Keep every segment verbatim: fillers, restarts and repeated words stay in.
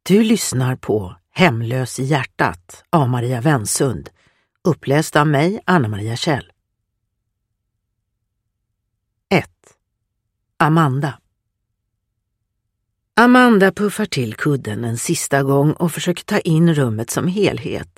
Du lyssnar på Hemlös i hjärtat av Maria Wensund, uppläst av mig, Anna-Maria Kjell. ett. Amanda. Amanda puffar till kudden en sista gång och försöker ta in rummet som helhet.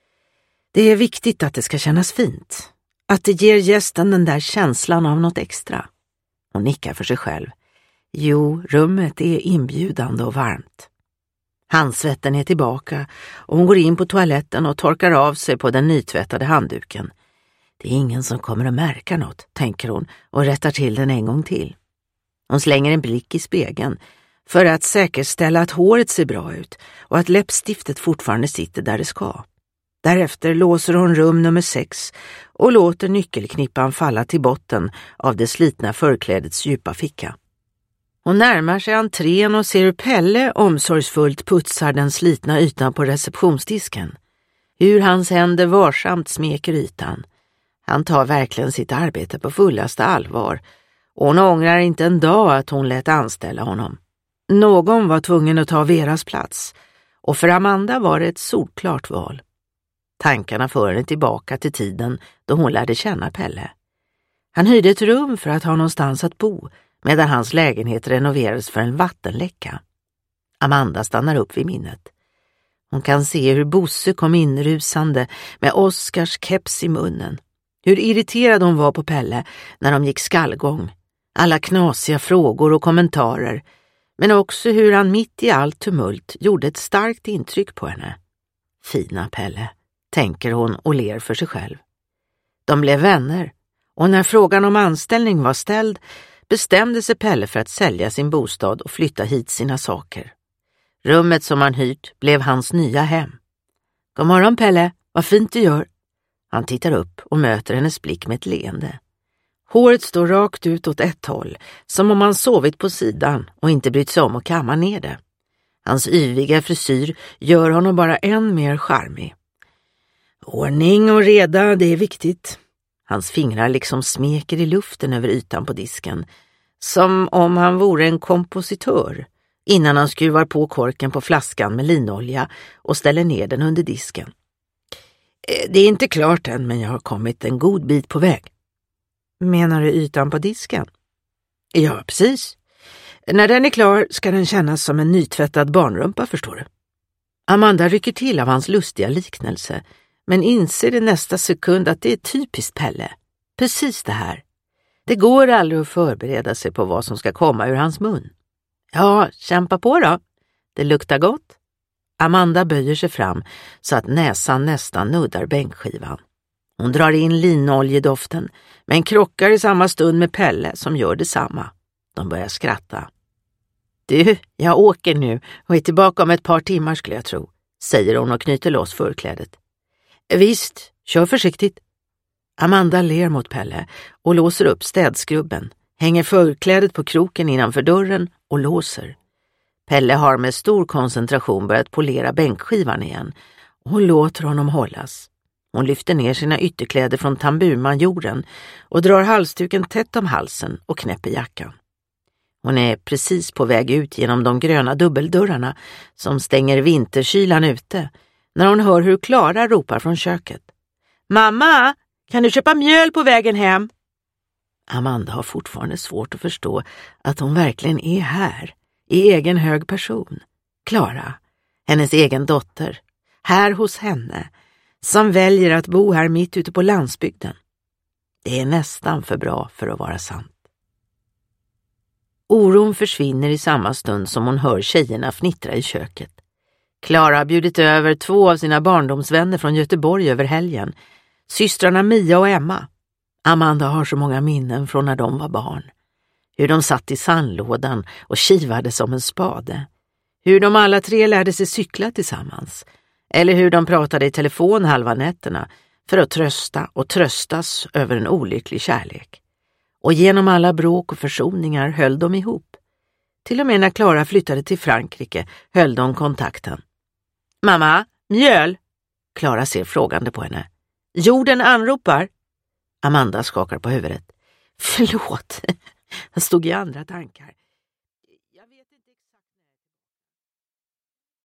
Det är viktigt att det ska kännas fint. Att det ger gästen den där känslan av något extra. Hon nickar för sig själv. Jo, rummet är inbjudande och varmt. Handsvetten är tillbaka och hon går in på toaletten och torkar av sig på den nytvättade handduken. Det är ingen som kommer att märka något, tänker hon och rättar till den en gång till. Hon slänger en blick i spegeln för att säkerställa att håret ser bra ut och att läppstiftet fortfarande sitter där det ska. Därefter låser hon rum nummer sex och låter nyckelknippan falla till botten av det slitna förklädets djupa ficka. Hon närmar sig entrén och ser hur Pelle omsorgsfullt putsar den slitna ytan på receptionsdisken. Hur hans händer varsamt smeker ytan. Han tar verkligen sitt arbete på fullaste allvar och hon ångrar inte en dag att hon lät anställa honom. Någon var tvungen att ta Veras plats och för Amanda var det ett solklart val. Tankarna för henne tillbaka till tiden då hon lärde känna Pelle. Han hyrde ett rum för att ha någonstans att bo medan hans lägenhet renoverades för en vattenläcka. Amanda stannar upp vid minnet. Hon kan se hur Bosse kom inrusande med Oskars keps i munnen. Hur irriterad hon var på Pelle när de gick skallgång. Alla knasiga frågor och kommentarer. Men också hur han mitt i allt tumult gjorde ett starkt intryck på henne. Fina Pelle, tänker hon och ler för sig själv. De blev vänner och när frågan om anställning var ställd bestämde sig Pelle för att sälja sin bostad och flytta hit sina saker. Rummet som han hyrt blev hans nya hem. God morgon Pelle, vad fint du gör. Han tittar upp och möter hennes blick med ett leende. Håret står rakt ut åt ett håll, som om han sovit på sidan och inte brytt sig om att kamma ner det. Hans yviga frisyr gör honom bara än mer charmig. Ordning och reda, det är viktigt. Hans fingrar liksom smeker i luften över ytan på disken, som om han vore en kompositör, innan han skruvar på korken på flaskan med linolja och ställer ner den under disken. Det är inte klart än, men jag har kommit en god bit på väg. Menar du ytan på disken? Ja, precis. När den är klar ska den kännas som en nytvättad barnrumpa, förstår du. Amanda rycker till av hans lustiga liknelse, men inser i nästa sekund att det är typiskt Pelle. Precis det här. Det går aldrig att förbereda sig på vad som ska komma ur hans mun. Ja, kämpa på då. Det luktar gott. Amanda böjer sig fram så att näsan nästan nuddar bänkskivan. Hon drar in linoljedoften, men krockar i samma stund med Pelle som gör detsamma. De börjar skratta. Du, jag åker nu och är tillbaka om ett par timmar skulle jag tro, säger hon och knyter loss förklädet. Visst, kör försiktigt. Amanda ler mot Pelle och låser upp städskrubben, hänger förklädet på kroken innanför dörren och låser. Pelle har med stor koncentration börjat polera bänkskivan igen och hon låter honom hållas. Hon lyfter ner sina ytterkläder från tamburmanjorden och drar halsduken tätt om halsen och knäpper jackan. Hon är precis på väg ut genom de gröna dubbeldörrarna som stänger vinterkylan ute när hon hör hur Klara ropar från köket. Mamma, kan du köpa mjöl på vägen hem? Amanda har fortfarande svårt att förstå att hon verkligen är här, i egen hög person. Klara, hennes egen dotter, här hos henne, som väljer att bo här mitt ute på landsbygden. Det är nästan för bra för att vara sant. Oron försvinner i samma stund som hon hör tjejerna fnittra i köket. Klara har bjudit över två av sina barndomsvänner från Göteborg över helgen. Systrarna Mia och Emma. Amanda har så många minnen från när de var barn. Hur de satt i sandlådan och kivade som en spade. Hur de alla tre lärde sig cykla tillsammans. Eller hur de pratade i telefon halva nätterna för att trösta och tröstas över en olycklig kärlek. Och genom alla bråk och försoningar höll de ihop. Till och med när Klara flyttade till Frankrike höll de kontakten. Mamma, mjöl? Klara ser frågande på henne. Jorden anropar. Amanda skakar på huvudet. Förlåt, jag stod i andra tankar.